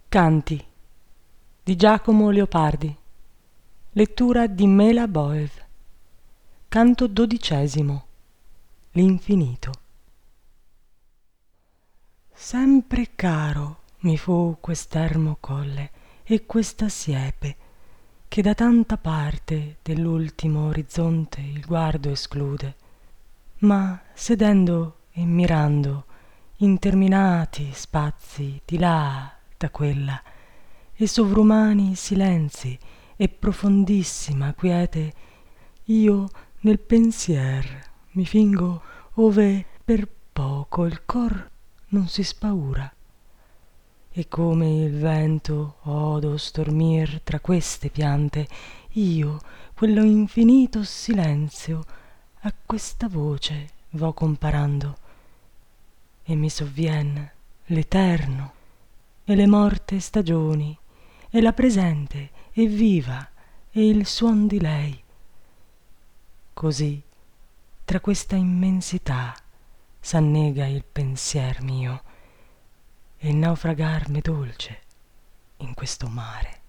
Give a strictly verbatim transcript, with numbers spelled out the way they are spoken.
Canti di Giacomo Leopardi. Lettura di Mela Boev. Canto dodicesimo. L'infinito. Sempre caro mi fu quest'ermo colle e questa siepe che da tanta parte dell'ultimo orizzonte il guardo esclude, ma sedendo e mirando interminati spazi di là da quella e sovrumani silenzi e profondissima quiete, io nel pensier mi fingo ove per poco il cor non si spaura, e come il vento odo stormir tra queste piante, io quello infinito silenzio a questa voce vo comparando, e mi sovvien l'eterno e le morte stagioni e la presente e viva e il suon di lei. Così tra questa immensità s'annega il pensier mio, e il naufragar m'è dolce in questo mare.